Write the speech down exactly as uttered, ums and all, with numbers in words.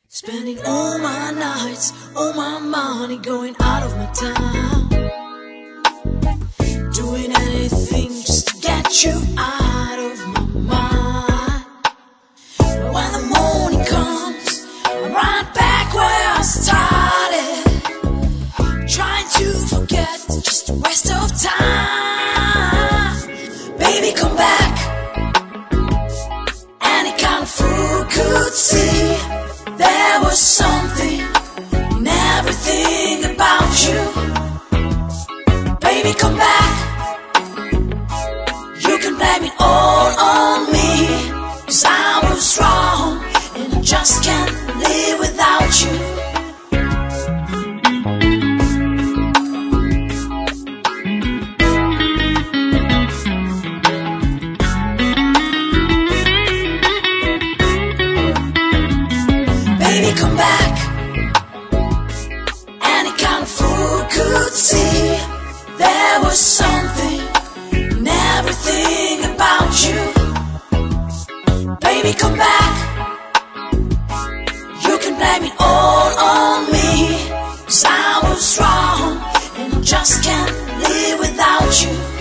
Spending all my nights, all my money, going out of my town, doing anything just to get you out of my mind. But when the morning comes, I'm right back where I started, trying to forget, just a waste of time. Baby, come back. Any kind of fool could see there was something in everything about you. Baby, come back. You can blame it all on me, 'cause I was wrong and I just can't live without you. Baby, come back. Any kind of fool could see there was something in everything about you. Baby, come back. You can blame it all on me, 'cause I was wrong and I just can't live without you.